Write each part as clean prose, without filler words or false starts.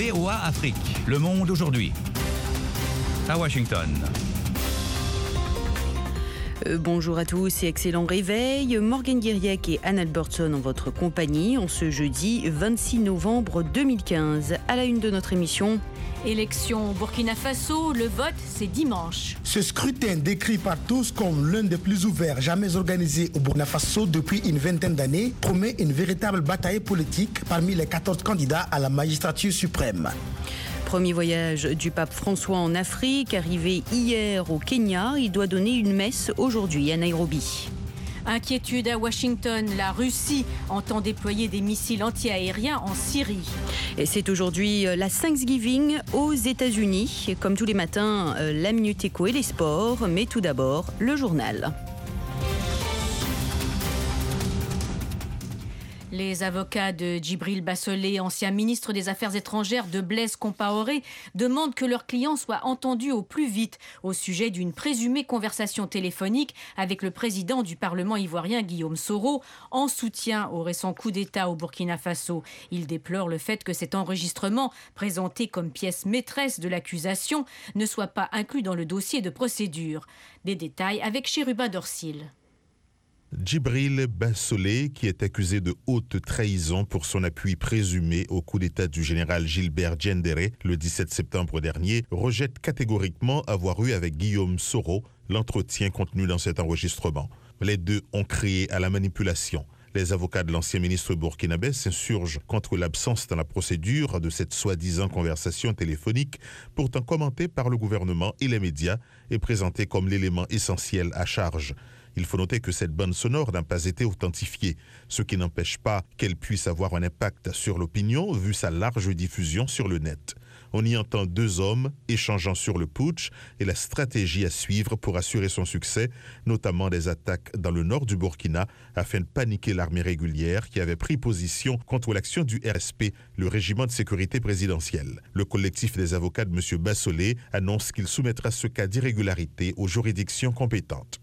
VOA Afrique, le monde aujourd'hui. À Washington. Bonjour à tous et excellent réveil. Morgane Guiriec et Anne Albertson en votre compagnie en ce jeudi 26 novembre 2015. À la une de notre émission. Élection au Burkina Faso, le vote c'est dimanche. Ce scrutin décrit par tous comme l'un des plus ouverts jamais organisés au Burkina Faso depuis une vingtaine d'années promet une véritable bataille politique parmi les 14 candidats à la magistrature suprême. Premier voyage du pape François en Afrique, arrivé hier au Kenya. Il doit donner une messe aujourd'hui à Nairobi. Inquiétude à Washington, la Russie entend déployer des missiles anti-aériens en Syrie. Et c'est aujourd'hui la Thanksgiving aux États-Unis. Comme tous les matins, la Minute Éco et les sports. Mais tout d'abord, le journal. Les avocats de Djibril Bassolé, ancien ministre des Affaires étrangères de Blaise Compaoré, demandent que leurs clients soient entendus au plus vite au sujet d'une présumée conversation téléphonique avec le président du Parlement ivoirien Guillaume Soro en soutien au récent coup d'État au Burkina Faso. Ils déplorent le fait que cet enregistrement, présenté comme pièce maîtresse de l'accusation, ne soit pas inclus dans le dossier de procédure. Des détails avec Chérubin Dorsil. Djibril Bassolé, qui est accusé de haute trahison pour son appui présumé au coup d'État du général Gilbert Diendéré le 17 septembre dernier, rejette catégoriquement avoir eu avec Guillaume Soro l'entretien contenu dans cet enregistrement. Les deux ont crié à la manipulation. Les avocats de l'ancien ministre burkinabé s'insurgent contre l'absence dans la procédure de cette soi-disant conversation téléphonique, pourtant commentée par le gouvernement et les médias et présentée comme l'élément essentiel à charge. Il faut noter que cette bande sonore n'a pas été authentifiée, ce qui n'empêche pas qu'elle puisse avoir un impact sur l'opinion vu sa large diffusion sur le net. On y entend deux hommes échangeant sur le putsch et la stratégie à suivre pour assurer son succès, notamment des attaques dans le nord du Burkina afin de paniquer l'armée régulière qui avait pris position contre l'action du RSP, le régiment de sécurité présidentielle. Le collectif des avocats de M. Bassolé annonce qu'il soumettra ce cas d'irrégularité aux juridictions compétentes.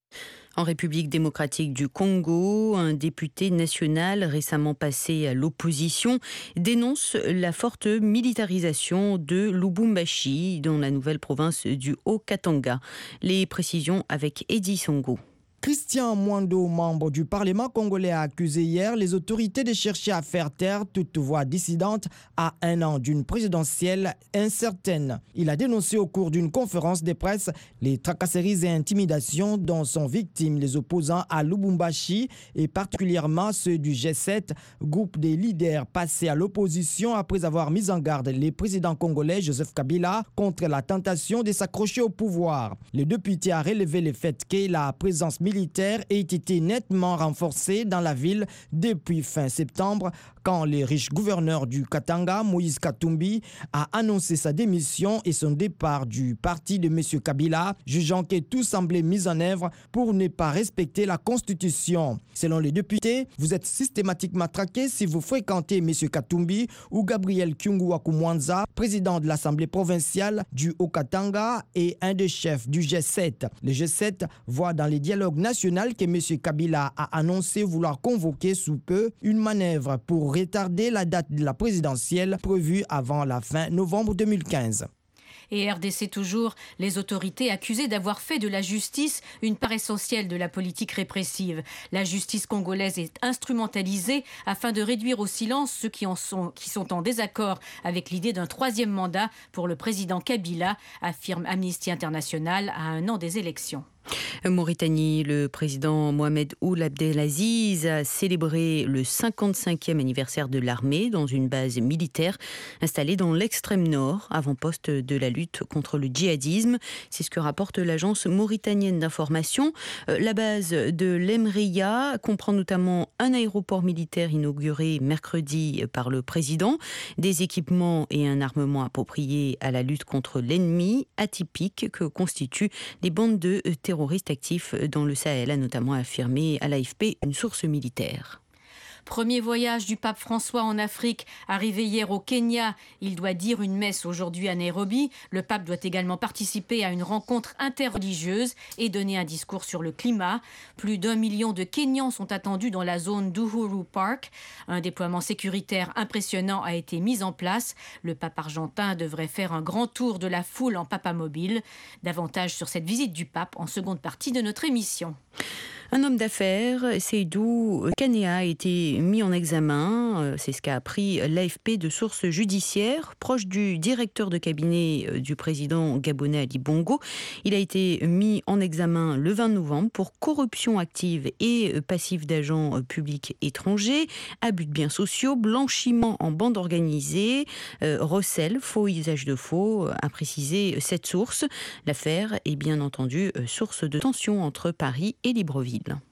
En République démocratique du Congo, un député national récemment passé à l'opposition dénonce la forte militarisation de Lubumbashi dans la nouvelle province du Haut-Katanga. Les précisions avec Eddie Songo. Christian Mwando, membre du Parlement congolais, a accusé hier les autorités de chercher à faire taire toute voix dissidente à un an d'une présidentielle incertaine. Il a dénoncé au cours d'une conférence de presse les tracasseries et intimidations dont sont victimes les opposants à Lubumbashi et particulièrement ceux du G7, groupe des leaders passés à l'opposition après avoir mis en garde les présidents congolais Joseph Kabila contre la tentation de s'accrocher au pouvoir. Le député a relevé le fait que la présence militaire ait été nettement renforcée dans la ville depuis fin septembre quand le riche gouverneur du Katanga, Moïse Katumbi, a annoncé sa démission et son départ du parti de M. Kabila, jugeant que tout semblait mis en œuvre pour ne pas respecter la Constitution. Selon les députés, vous êtes systématiquement traqués si vous fréquentez M. Katumbi ou Gabriel Kyungu Akumwanza, président de l'Assemblée provinciale du Haut-Katanga et un des chefs du G7. Le G7 voit dans les dialogues national que M. Kabila a annoncé vouloir convoquer sous peu une manœuvre pour retarder la date de la présidentielle prévue avant la fin novembre 2015. Et RDC toujours, les autorités accusées d'avoir fait de la justice une part essentielle de la politique répressive. La justice congolaise est instrumentalisée afin de réduire au silence ceux qui sont en désaccord avec l'idée d'un troisième mandat pour le président Kabila, affirme Amnesty International à un an des élections. Mauritanie, le président Mohamed Ould Abdelaziz a célébré le 55e anniversaire de l'armée dans une base militaire installée dans l'extrême nord, avant-poste de la lutte contre le djihadisme. C'est ce que rapporte l'agence mauritanienne d'information. La base de l'Emreya comprend notamment un aéroport militaire inauguré mercredi par le président, des équipements et un armement approprié à la lutte contre l'ennemi atypique que constituent les bandes de terroristes actifs dans le Sahel, a notamment affirmé à l'AFP une source militaire. Premier voyage du pape François en Afrique, arrivé hier au Kenya. Il doit dire une messe aujourd'hui à Nairobi. Le pape doit également participer à une rencontre interreligieuse et donner un discours sur le climat. Plus d'1 million de Kenyans sont attendus dans la zone d'Uhuru Park. Un déploiement sécuritaire impressionnant a été mis en place. Le pape argentin devrait faire un grand tour de la foule en papamobile. Davantage sur cette visite du pape en seconde partie de notre émission. Un homme d'affaires, Seydou Kanea, a été mis en examen. C'est ce qu'a appris l'AFP de sources judiciaires, proche du directeur de cabinet du président gabonais Ali Bongo. Il a été mis en examen le 20 novembre pour corruption active et passive d'agents publics étrangers, abus de biens sociaux, blanchiment en bande organisée, recel, faux usage de faux, a précisé cette source. L'affaire est bien entendu source de tension entre Paris et Libreville.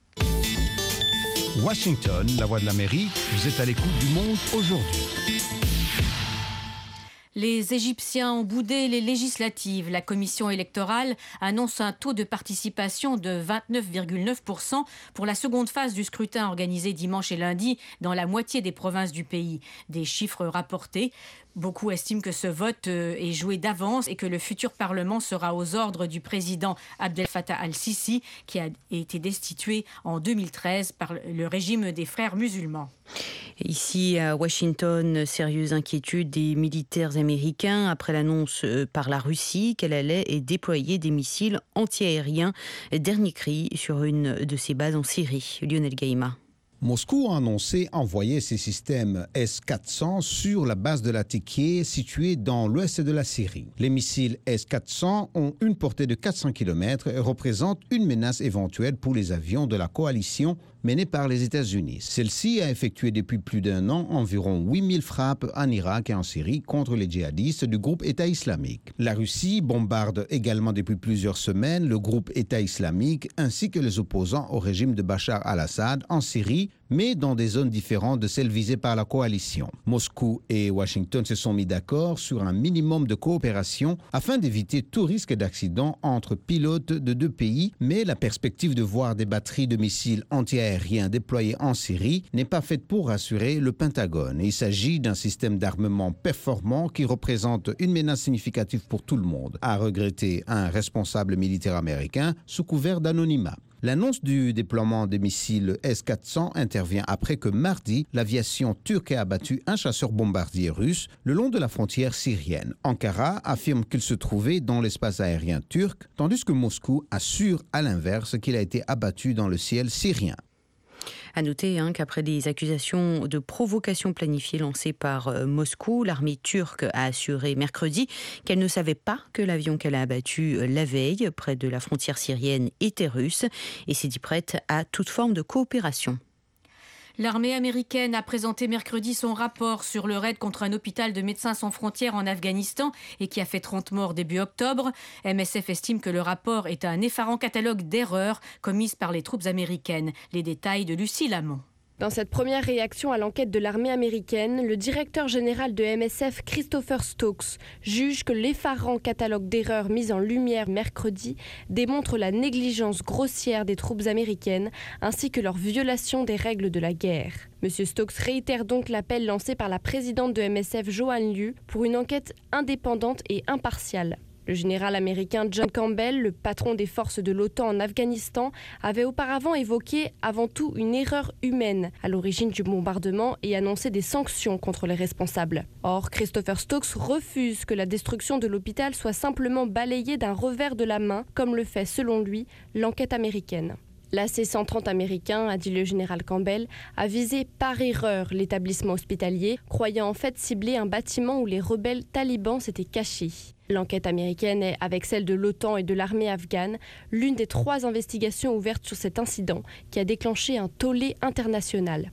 Washington, la voix de l'Amérique, vous êtes à l'écoute du monde aujourd'hui. Les Égyptiens ont boudé les législatives. La commission électorale annonce un taux de participation de 29,9% pour la seconde phase du scrutin organisé dimanche et lundi dans la moitié des provinces du pays. Des chiffres rapportés. Beaucoup estiment que ce vote est joué d'avance et que le futur Parlement sera aux ordres du président Abdel Fattah al-Sisi, qui a été destitué en 2013 par le régime des frères musulmans. Ici à Washington, sérieuse inquiétude des militaires américains après l'annonce par la Russie qu'elle allait déployer des missiles antiaériens. Dernier cri sur une de ses bases en Syrie. Lionel Gaïma. Moscou a annoncé envoyer ses systèmes S-400 sur la base de Latakia située dans l'ouest de la Syrie. Les missiles S-400 ont une portée de 400 km et représentent une menace éventuelle pour les avions de la coalition menée par les États-Unis. Celle-ci a effectué depuis plus d'un an environ 8000 frappes en Irak et en Syrie contre les djihadistes du groupe État islamique. La Russie bombarde également depuis plusieurs semaines le groupe État islamique ainsi que les opposants au régime de Bachar al-Assad en Syrie, mais dans des zones différentes de celles visées par la coalition. Moscou et Washington se sont mis d'accord sur un minimum de coopération afin d'éviter tout risque d'accident entre pilotes de deux pays, mais la perspective de voir des batteries de missiles antiaériens déployées en Syrie n'est pas faite pour rassurer le Pentagone. Il s'agit d'un système d'armement performant qui représente une menace significative pour tout le monde, a regretté un responsable militaire américain sous couvert d'anonymat. L'annonce du déploiement des missiles S-400 intervient après que mardi, l'aviation turque a abattu un chasseur-bombardier russe le long de la frontière syrienne. Ankara affirme qu'il se trouvait dans l'espace aérien turc, tandis que Moscou assure à l'inverse qu'il a été abattu dans le ciel syrien. À noter qu'après des accusations de provocation planifiée lancées par Moscou, l'armée turque a assuré mercredi qu'elle ne savait pas que l'avion qu'elle a abattu la veille près de la frontière syrienne était russe et s'est dit prête à toute forme de coopération. L'armée américaine a présenté mercredi son rapport sur le raid contre un hôpital de Médecins sans frontières en Afghanistan et qui a fait 30 morts début octobre. MSF estime que le rapport est un effarant catalogue d'erreurs commises par les troupes américaines. Les détails de Lucie Lamont. Dans cette première réaction à l'enquête de l'armée américaine, le directeur général de MSF, Christopher Stokes, juge que l'effarant catalogue d'erreurs mis en lumière mercredi démontre la négligence grossière des troupes américaines ainsi que leur violation des règles de la guerre. M. Stokes réitère donc l'appel lancé par la présidente de MSF, Joanne Liu, pour une enquête indépendante et impartiale. Le général américain John Campbell, le patron des forces de l'OTAN en Afghanistan, avait auparavant évoqué avant tout une erreur humaine à l'origine du bombardement et annoncé des sanctions contre les responsables. Or, Christopher Stokes refuse que la destruction de l'hôpital soit simplement balayée d'un revers de la main, comme le fait selon lui l'enquête américaine. L'AC-130 américain, a dit le général Campbell, a visé par erreur l'établissement hospitalier, croyant en fait cibler un bâtiment où les rebelles talibans s'étaient cachés. L'enquête américaine est, avec celle de l'OTAN et de l'armée afghane, l'une des 3 investigations ouvertes sur cet incident qui a déclenché un tollé international.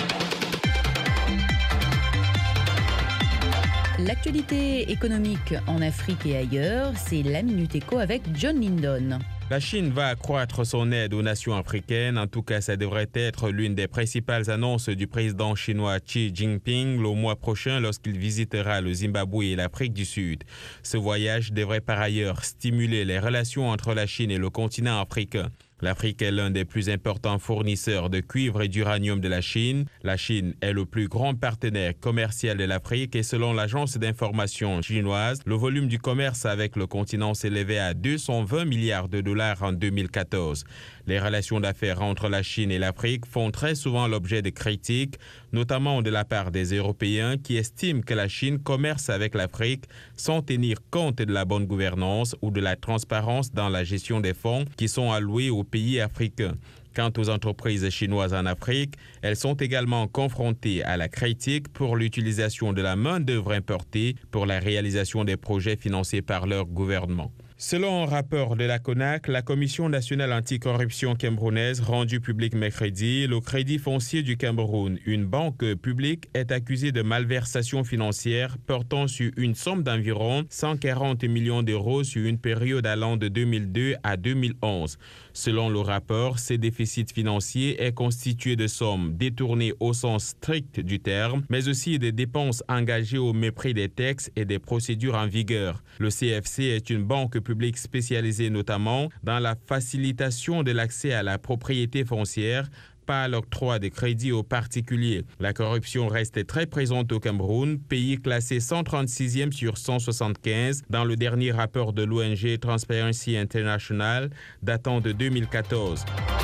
L'actualité économique en Afrique et ailleurs, c'est la Minute Éco avec John Lindon. La Chine va accroître son aide aux nations africaines. En tout cas, ça devrait être l'une des principales annonces du président chinois Xi Jinping le mois prochain lorsqu'il visitera le Zimbabwe et l'Afrique du Sud. Ce voyage devrait par ailleurs stimuler les relations entre la Chine et le continent africain. L'Afrique est l'un des plus importants fournisseurs de cuivre et d'uranium de la Chine. La Chine est le plus grand partenaire commercial de l'Afrique et selon l'agence d'information chinoise, le volume du commerce avec le continent s'élevait à 220 milliards de dollars en 2014. Les relations d'affaires entre la Chine et l'Afrique font très souvent l'objet de critiques, notamment de la part des Européens qui estiment que la Chine commerce avec l'Afrique sans tenir compte de la bonne gouvernance ou de la transparence dans la gestion des fonds qui sont alloués aux pays africains. Quant aux entreprises chinoises en Afrique, elles sont également confrontées à la critique pour l'utilisation de la main-d'œuvre importée pour la réalisation des projets financés par leur gouvernement. Selon un rapport de la CONAC, la Commission nationale anticorruption camerounaise rendu public mercredi, le Crédit foncier du Cameroun, une banque publique, est accusé de malversation financière portant sur une somme d'environ 140 millions d'euros sur une période allant de 2002 à 2011. Selon le rapport, ces déficits financiers est constitué de sommes détournées au sens strict du terme, mais aussi de dépenses engagées au mépris des textes et des procédures en vigueur. Le CFC est une banque publique spécialisée notamment dans la facilitation de l'accès à la propriété foncière, pas l'octroi de crédits aux particuliers. La corruption reste très présente au Cameroun, pays classé 136e sur 175 dans le dernier rapport de l'ONG Transparency International datant de 2014.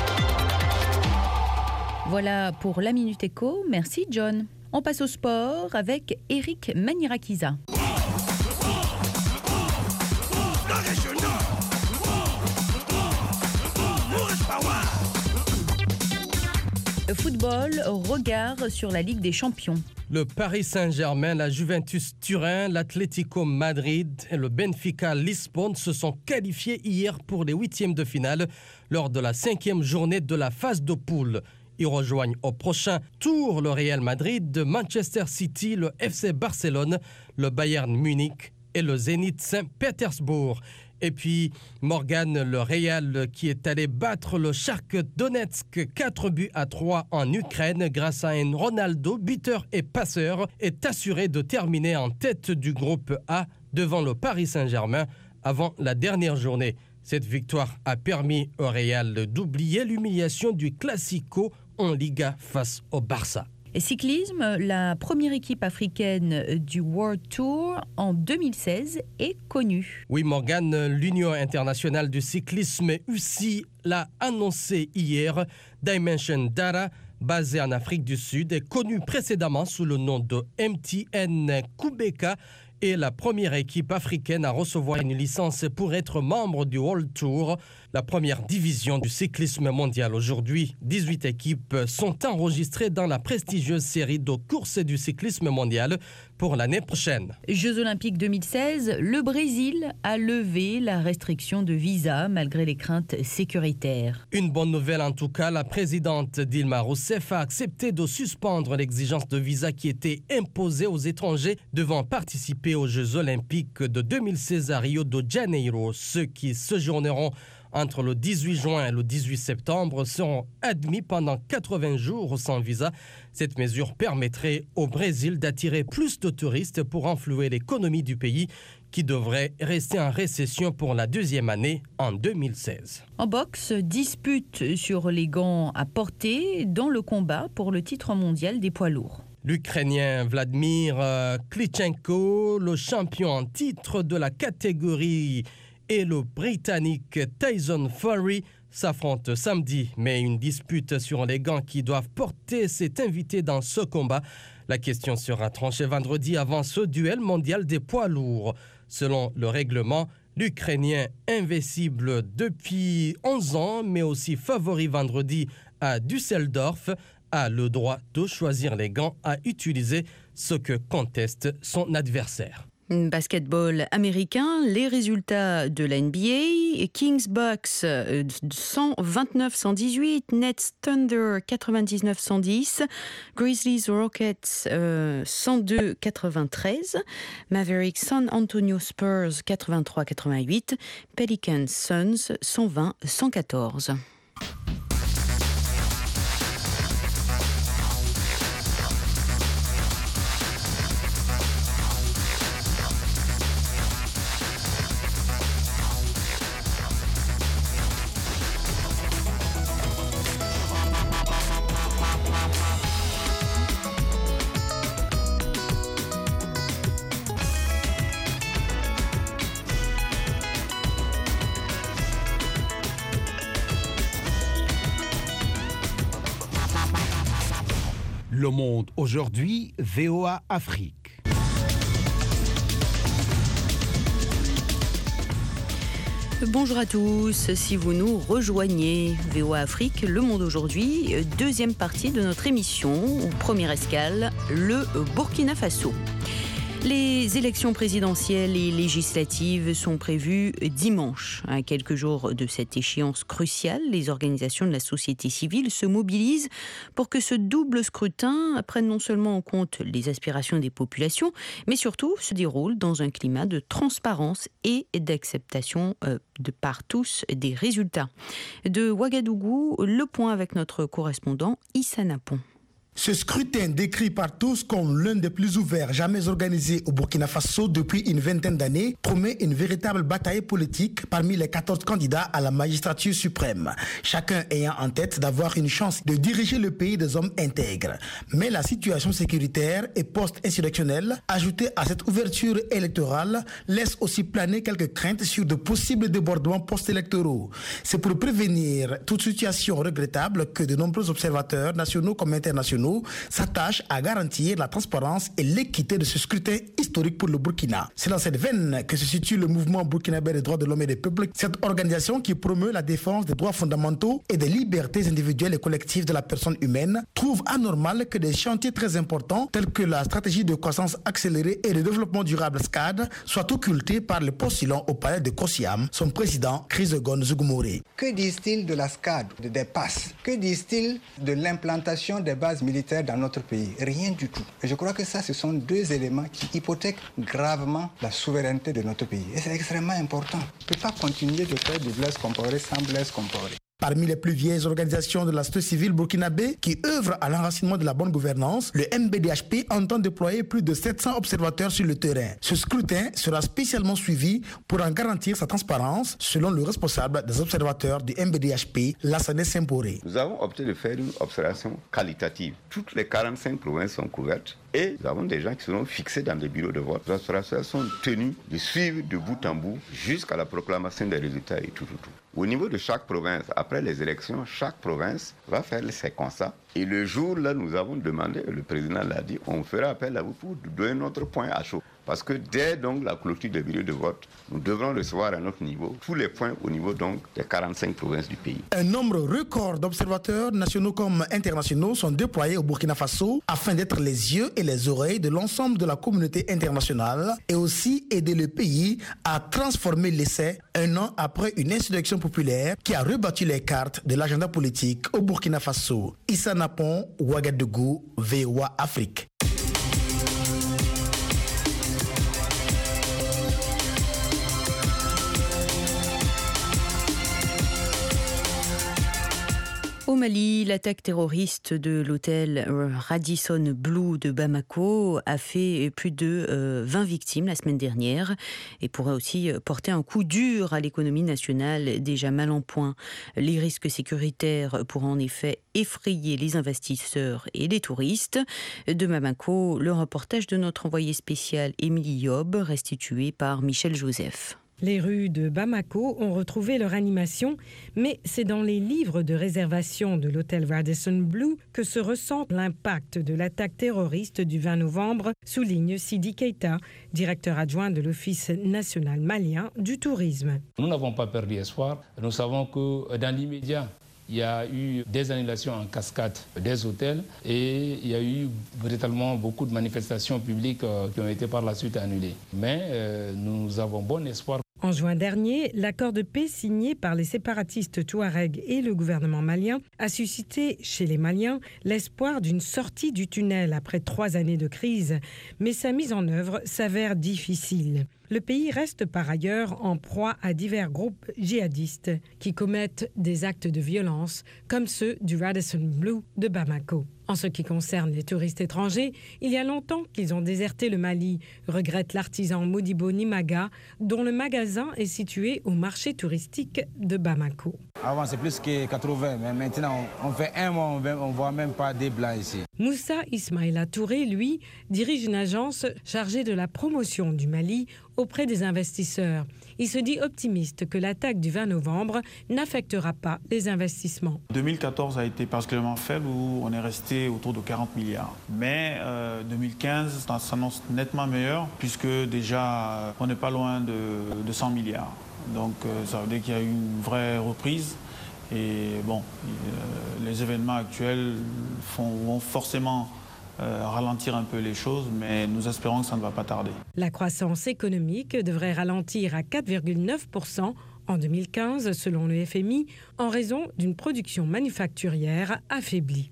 Voilà pour la Minute Éco. Merci John. On passe au sport avec Eric Manirakiza. Football, regard sur la Ligue des Champions. Le Paris Saint-Germain, la Juventus Turin, l'Atlético Madrid et le Benfica Lisbonne se sont qualifiés hier pour les huitièmes de finale lors de la 5e journée de la phase de poule. Ils rejoignent au prochain tour le Real Madrid, de Manchester City, le FC Barcelone, le Bayern Munich et le Zénith Saint-Pétersbourg. Et puis Morgan, le Real qui est allé battre le Shakhtar Donetsk 4-3 en Ukraine grâce à un Ronaldo, buteur et passeur, est assuré de terminer en tête du groupe A devant le Paris Saint-Germain avant la dernière journée. Cette victoire a permis au Real d'oublier l'humiliation du Classico en Liga face au Barça. Et cyclisme, la première équipe africaine du World Tour en 2016 est connue. Oui, Morgane, l'Union internationale du cyclisme UCI l'a annoncé hier. Dimension Data, basée en Afrique du Sud, est connue précédemment sous le nom de MTN Kubeka, est la première équipe africaine à recevoir une licence pour être membre du World Tour, la première division du cyclisme mondial. Aujourd'hui, 18 équipes sont enregistrées dans la prestigieuse série de courses du cyclisme mondial pour l'année prochaine. Jeux olympiques 2016, le Brésil a levé la restriction de visa malgré les craintes sécuritaires. Une bonne nouvelle en tout cas, la présidente Dilma Rousseff a accepté de suspendre l'exigence de visa qui était imposée aux étrangers devant participer aux Jeux olympiques de 2016 à Rio de Janeiro. Ceux qui séjourneront entre le 18 juin et le 18 septembre seront admis pendant 80 jours sans visa. Cette mesure permettrait au Brésil d'attirer plus de touristes pour enflouer l'économie du pays qui devrait rester en récession pour la deuxième année en 2016. En boxe, dispute sur les gants à porter dans le combat pour le titre mondial des poids lourds. L'Ukrainien Vladimir Klitschenko, le champion en titre de la catégorie, et le Britannique Tyson Fury s'affrontent samedi. Mais une dispute sur les gants qui doivent porter s'est invitée dans ce combat. La question sera tranchée vendredi avant ce duel mondial des poids lourds. Selon le règlement, l'Ukrainien invincible depuis 11 ans, mais aussi favori vendredi à Düsseldorf, a le droit de choisir les gants à utiliser, ce que conteste son adversaire. Basketball américain, les résultats de la NBA, Kings Bucks 129-118, Nets Thunder 99-110, Grizzlies Rockets 102-93, Mavericks San Antonio Spurs 83-88, Pelicans Suns 120-114. Le Monde aujourd'hui, VOA Afrique. Bonjour à tous, si vous nous rejoignez, VOA Afrique, Le Monde aujourd'hui, deuxième partie de notre émission, première escale, le Burkina Faso. Les élections présidentielles et législatives sont prévues dimanche. À quelques jours de cette échéance cruciale, les organisations de la société civile se mobilisent pour que ce double scrutin prenne non seulement en compte les aspirations des populations, mais surtout se déroule dans un climat de transparence et d'acceptation de par tous des résultats. De Ouagadougou, le point avec notre correspondant Issa Napon. Ce scrutin, décrit par tous comme l'un des plus ouverts jamais organisés au Burkina Faso depuis une vingtaine d'années, promet une véritable bataille politique parmi les 14 candidats à la magistrature suprême, chacun ayant en tête d'avoir une chance de diriger le pays des hommes intègres. Mais la situation sécuritaire et post-insurrectionnelle, ajoutée à cette ouverture électorale, laisse aussi planer quelques craintes sur de possibles débordements post-électoraux. C'est pour prévenir toute situation regrettable que de nombreux observateurs nationaux comme internationaux s'attache à garantir la transparence et l'équité de ce scrutin historique pour le Burkina. C'est dans cette veine que se situe le mouvement burkinabé des droits de l'homme et des peuples, cette organisation qui promeut la défense des droits fondamentaux et des libertés individuelles et collectives de la personne humaine, trouve anormal que des chantiers très importants tels que la stratégie de croissance accélérée et de développement durable SCAD soient occultés par le postulant au palais de Kosiam, son président Chrysogoone Zougoumouré. Que disent-ils de la SCAD, des passes? Que disent-ils de l'implantation des bases militaires dans notre pays? Rien du tout. Et je crois que ça, ce sont deux éléments qui hypothèquent gravement la souveraineté de notre pays. Et c'est extrêmement important. On ne peut pas continuer de faire du Blaise Compaoré sans Blaise Compaoré. Parmi les plus vieilles organisations de la société civile burkinabé qui œuvrent à l'enracinement de la bonne gouvernance, le MBDHP entend déployer plus de 700 observateurs sur le terrain. Ce scrutin sera spécialement suivi pour en garantir sa transparence, selon le responsable des observateurs du MBDHP, Lassane Semporé. Nous avons opté de faire une observation qualitative. Toutes les 45 provinces sont couvertes et nous avons des gens qui seront fixés dans des bureaux de vote. Les observateurs sont tenus de suivre de bout en bout jusqu'à la proclamation des résultats et tout. Au niveau de chaque province, après les élections, chaque province va faire ses constats. Et le jour là, nous avons demandé, le président l'a dit, on fera appel à vous pour donner notre point à chaud. Parce que dès donc la clôture des bureaux de vote, nous devrons recevoir à notre niveau tous les points au niveau donc des 45 provinces du pays. Un nombre record d'observateurs nationaux comme internationaux sont déployés au Burkina Faso afin d'être les yeux et les oreilles de l'ensemble de la communauté internationale et aussi aider le pays à transformer l'essai un an après une insurrection populaire qui a rebattu les cartes de l'agenda politique au Burkina Faso. Issa Napon, Ouagadougou, VOA Afrique. Au Mali, l'attaque terroriste de l'hôtel Radisson Blu de Bamako a fait plus de 20 victimes la semaine dernière et pourrait aussi porter un coup dur à l'économie nationale déjà mal en point. Les risques sécuritaires pourraient en effet effrayer les investisseurs et les touristes. De Bamako, le reportage de notre envoyé spécial Émilie Yob, restitué par Michel Joseph. Les rues de Bamako ont retrouvé leur animation, mais c'est dans les livres de réservation de l'hôtel Radisson Blu que se ressent l'impact de l'attaque terroriste du 20 novembre, souligne Sidi Keita, directeur adjoint de l'Office national malien du tourisme. Nous n'avons pas perdu espoir. Nous savons que dans l'immédiat, il y a eu des annulations en cascade des hôtels et il y a eu véritablement beaucoup de manifestations publiques qui ont été par la suite annulées. Mais nous avons bon espoir. En juin dernier, l'accord de paix signé par les séparatistes touaregs et le gouvernement malien a suscité chez les Maliens l'espoir d'une sortie du tunnel après 3 années de crise. Mais sa mise en œuvre s'avère difficile. Le pays reste par ailleurs en proie à divers groupes djihadistes qui commettent des actes de violence comme ceux du Radisson Blu de Bamako. En ce qui concerne les touristes étrangers, il y a longtemps qu'ils ont déserté le Mali, regrette l'artisan Modibo Nimaga, dont le magasin est situé au marché touristique de Bamako. Avant, c'est plus que 80, mais maintenant, on fait un mois, on ne voit même pas des blancs ici. Moussa Ismaïla Touré, lui, dirige une agence chargée de la promotion du Mali auprès des investisseurs. Il se dit optimiste que l'attaque du 20 novembre n'affectera pas les investissements. 2014 a été particulièrement faible où on est resté autour de 40 milliards. Mais 2015, ça s'annonce nettement meilleur puisque déjà on n'est pas loin de 100 milliards. Donc ça veut dire qu'il y a eu une vraie reprise. Et bon, les événements actuels vont forcément ralentir un peu les choses, mais nous espérons que ça ne va pas tarder. La croissance économique devrait ralentir à 4,9% en 2015, selon le FMI, en raison d'une production manufacturière affaiblie.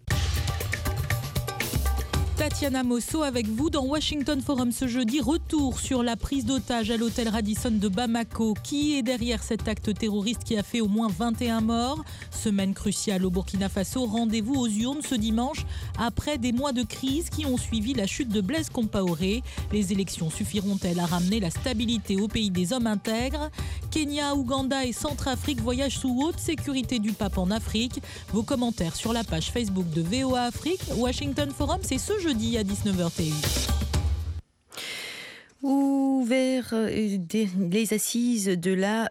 Tatiana Mosso avec vous dans Washington Forum ce jeudi. Retour sur la prise d'otage à l'hôtel Radisson de Bamako. Qui est derrière cet acte terroriste qui a fait au moins 21 morts? Semaine cruciale au Burkina Faso. Rendez-vous aux urnes ce dimanche après des mois de crise qui ont suivi la chute de Blaise Compaoré. Les élections suffiront-elles à ramener la stabilité au pays des hommes intègres? Kenya, Ouganda et Centrafrique voyagent sous haute sécurité du pape en Afrique. Vos commentaires sur la page Facebook de VOA Afrique. Washington Forum, c'est ce jeudi à 19h TU. Ouvert les assises de la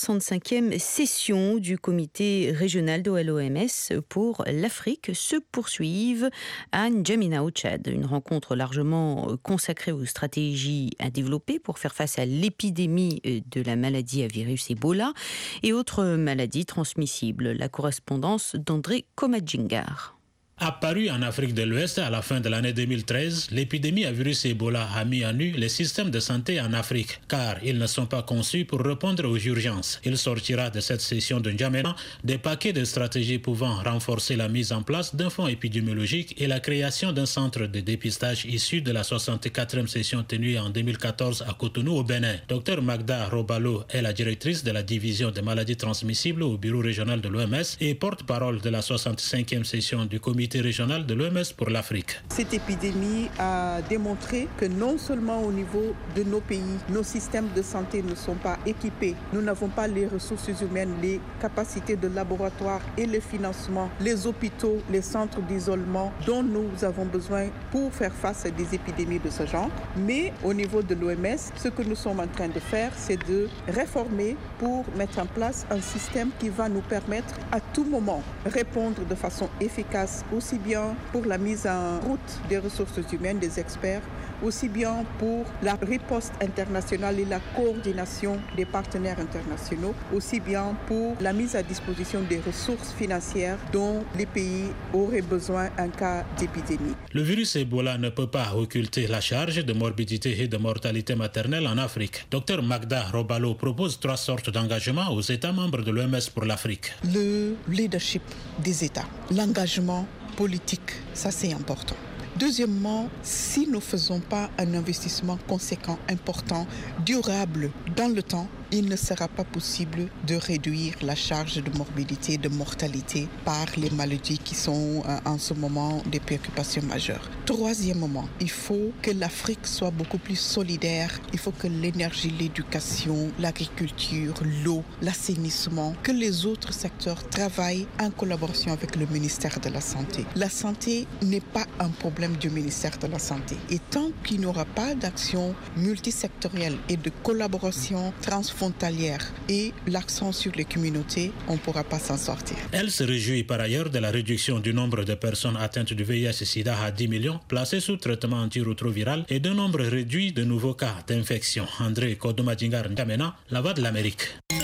65e session du comité régional de l'OMS pour l'Afrique se poursuivent à N'Djamena au Tchad. Une rencontre largement consacrée aux stratégies à développer pour faire face à l'épidémie de la maladie à virus Ebola et autres maladies transmissibles. La correspondance d'André Komadjingar. Apparue en Afrique de l'Ouest à la fin de l'année 2013, l'épidémie à virus Ebola a mis à nu les systèmes de santé en Afrique, car ils ne sont pas conçus pour répondre aux urgences. Il sortira de cette session de N'Djamena des paquets de stratégies pouvant renforcer la mise en place d'un fonds épidémiologique et la création d'un centre de dépistage issu de la 64e session tenue en 2014 à Cotonou au Bénin. Dr Magda Robalo est la directrice de la division des maladies transmissibles au bureau régional de l'OMS et porte-parole de la 65e session du comité régional de l'OMS pour l'Afrique. Cette épidémie a démontré que non seulement au niveau de nos pays, nos systèmes de santé ne sont pas équipés, nous n'avons pas les ressources humaines, les capacités de laboratoire et le financement, les hôpitaux, les centres d'isolement dont nous avons besoin pour faire face à des épidémies de ce genre. Mais au niveau de l'OMS, ce que nous sommes en train de faire, c'est de réformer pour mettre en place un système qui va nous permettre à tout moment répondre de façon efficace aussi bien pour la mise en route des ressources humaines, des experts, aussi bien pour la riposte internationale et la coordination des partenaires internationaux, aussi bien pour la mise à disposition des ressources financières dont les pays auraient besoin en cas d'épidémie. Le virus Ebola ne peut pas occulter la charge de morbidité et de mortalité maternelle en Afrique. Dr Magda Robalo propose 3 sortes d'engagement aux États membres de l'OMS pour l'Afrique. Le leadership des États, l'engagement politique, ça c'est important. Deuxièmement, si nous ne faisons pas un investissement conséquent, important, durable dans le temps, il ne sera pas possible de réduire la charge de morbidité et de mortalité par les maladies qui sont en ce moment des préoccupations majeures. Troisièmement, il faut que l'Afrique soit beaucoup plus solidaire. Il faut que l'énergie, l'éducation, l'agriculture, l'eau, l'assainissement, que les autres secteurs travaillent en collaboration avec le ministère de la Santé. La santé n'est pas un problème du ministère de la Santé. Et tant qu'il n'y aura pas d'action multisectorielle et de collaboration transfrontalière et l'accent sur les communautés, on ne pourra pas s'en sortir. Elle se réjouit par ailleurs de la réduction du nombre de personnes atteintes du VIH-Sida à 10 millions, placées sous traitement antirétroviral et d'un nombre réduit de nouveaux cas d'infection. André Komadjingar, N'Djamena, la Voix de l'Amérique.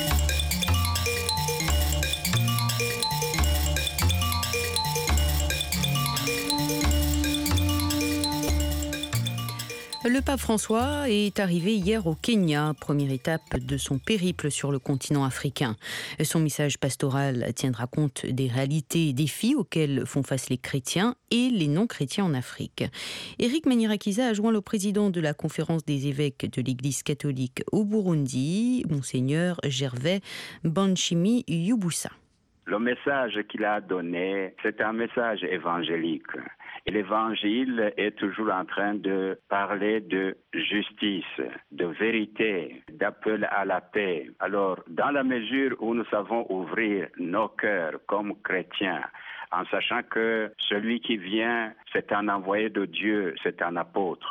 Le pape François est arrivé hier au Kenya, première étape de son périple sur le continent africain. Son message pastoral tiendra compte des réalités et défis auxquels font face les chrétiens et les non-chrétiens en Afrique. Éric Manirakiza a joint le président de la conférence des évêques de l'Église catholique au Burundi, Monseigneur Gervais Banchimi Yubusa. Le message qu'il a donné, c'est un message évangélique. Et l'évangile est toujours en train de parler de justice, de vérité, d'appel à la paix. Alors, dans la mesure où nous savons ouvrir nos cœurs comme chrétiens, en sachant que celui qui vient, c'est un envoyé de Dieu, c'est un apôtre.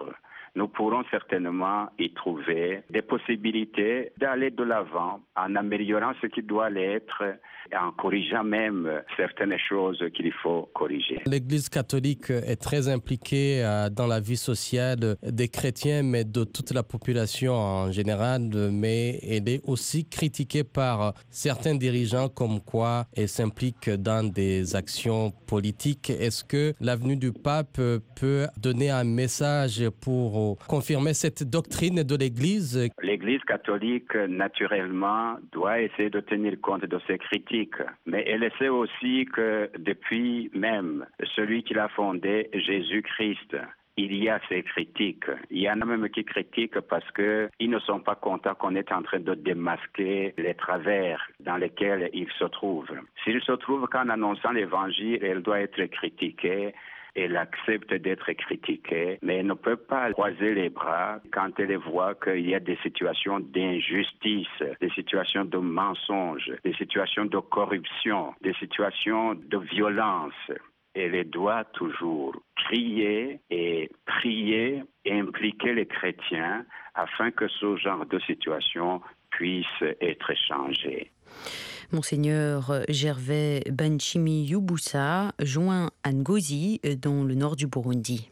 nous pourrons certainement y trouver des possibilités d'aller de l'avant en améliorant ce qui doit l'être et en corrigeant même certaines choses qu'il faut corriger. L'Église catholique est très impliquée dans la vie sociale des chrétiens, mais de toute la population en général, mais elle est aussi critiquée par certains dirigeants comme quoi elle s'implique dans des actions politiques. Est-ce que l'avenue du pape peut donner un message pour confirmer cette doctrine de l'Église? L'Église catholique, naturellement, doit essayer de tenir compte de ces critiques. Mais elle sait aussi que depuis même celui qui l'a fondé, Jésus-Christ, il y a ces critiques. Il y en a même qui critiquent parce qu'ils ne sont pas contents qu'on est en train de démasquer les travers dans lesquels ils se trouvent. S'ils se trouvent qu'en annonçant l'Évangile, elle doit être critiquée, elle accepte d'être critiquée, mais elle ne peut pas croiser les bras quand elle voit qu'il y a des situations d'injustice, des situations de mensonge, des situations de corruption, des situations de violence. Elle doit toujours crier et prier et impliquer les chrétiens afin que ce genre de situation puisse être changé. Monseigneur Gervais Banchimi Yubusa, joint à Ngozi, dans le nord du Burundi.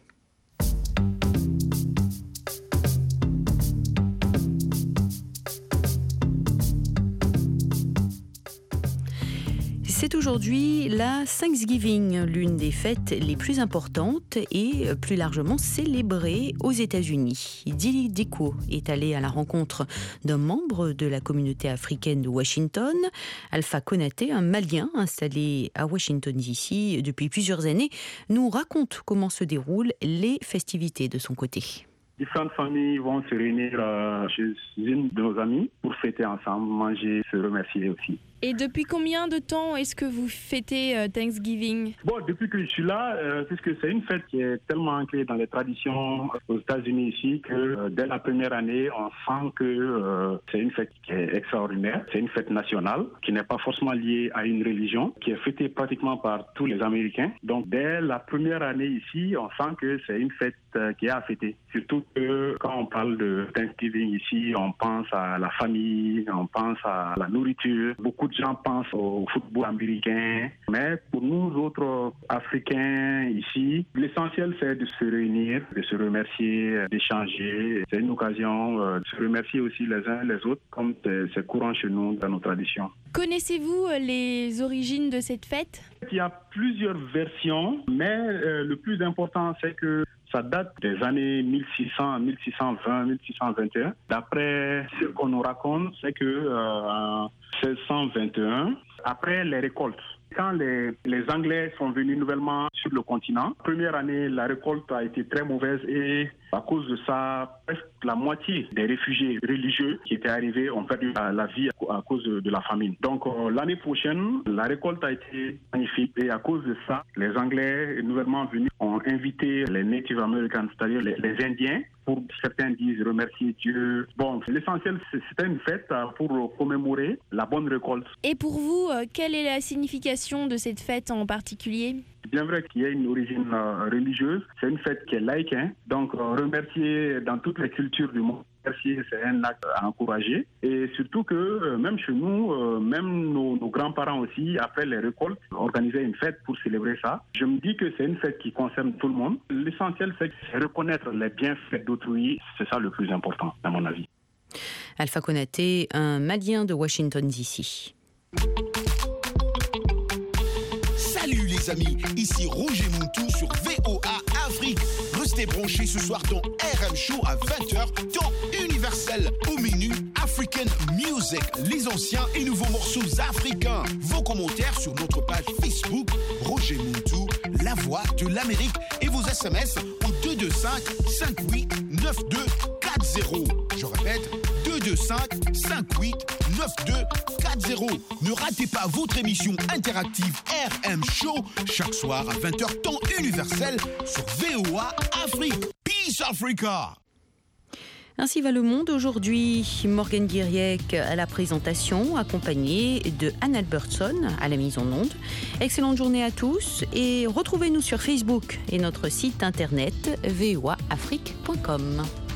C'est aujourd'hui la Thanksgiving, l'une des fêtes les plus importantes et plus largement célébrées aux États-Unis. Dili Diko est allé à la rencontre d'un membre de la communauté africaine de Washington, Alpha Konaté, un Malien installé à Washington DC depuis plusieurs années, nous raconte comment se déroulent les festivités de son côté. Différentes familles vont se réunir chez une de nos amies pour fêter ensemble, manger, se remercier aussi. Et depuis combien de temps est-ce que vous fêtez Thanksgiving? Bon, depuis que je suis là, puisque c'est une fête qui est tellement ancrée dans les traditions aux États-Unis ici que dès la première année, on sent que c'est une fête qui est extraordinaire. C'est une fête nationale qui n'est pas forcément liée à une religion, qui est fêtée pratiquement par tous les Américains. Donc dès la première année ici, on sent que c'est une fête qui est à fêter. Surtout que quand on parle de Thanksgiving ici, on pense à la famille, on pense à la nourriture. Beaucoup de gens pensent au football américain, mais pour nous autres Africains ici, l'essentiel c'est de se réunir, de se remercier, d'échanger. C'est une occasion de se remercier aussi les uns les autres, comme c'est courant chez nous dans nos traditions. Connaissez-vous les origines de cette fête? Il y a plusieurs versions, mais le plus important c'est que ça date des années 1600, 1620, 1621. D'après ce qu'on nous raconte, c'est que en 1621, après les récoltes, quand les Anglais sont venus nouvellement sur le continent, première année, la récolte a été très mauvaise et à cause de ça, presque la moitié des réfugiés religieux qui étaient arrivés ont perdu la vie à cause de la famine. Donc l'année prochaine, la récolte a été magnifique et à cause de ça, les Anglais nouvellement venus ont invité les Native Americans, c'est-à-dire les Indiens, pour certains disent remercier Dieu. Bon, l'essentiel, c'était une fête pour commémorer la bonne récolte. Et pour vous, quelle est la signification de cette fête en particulier? C'est bien vrai qu'il y a une origine religieuse. C'est une fête qui est laïque. Donc, remercier dans toutes les cultures du monde, remercier, c'est un acte à encourager. Et surtout que même chez nous, même nos grands-parents aussi, après les récoltes, organisaient une fête pour célébrer ça. Je me dis que c'est une fête qui concerne tout le monde. L'essentiel, c'est reconnaître les bienfaits d'autrui. C'est ça le plus important, à mon avis. Alpha Konaté, un Malien de Washington DC. Salut les amis, ici Roger Muntu sur VOA Afrique. Restez branchés ce soir dans RM Show à 20h dans Universel. Au menu African Music, les anciens et nouveaux morceaux africains. Vos commentaires sur notre page Facebook Roger Muntu, la voix de l'Amérique, et vos SMS au 225 58 9240. Je répète, 225 58 9240. Ne ratez pas votre émission interactive RM Show chaque soir à 20h temps universel sur VOA Afrique. Peace Africa. Ainsi va le monde aujourd'hui. Morgane Guiriec à la présentation, accompagnée de Anne Albertson à la mise en onde. Excellente journée à tous et retrouvez-nous sur Facebook et notre site internet voaafrique.com.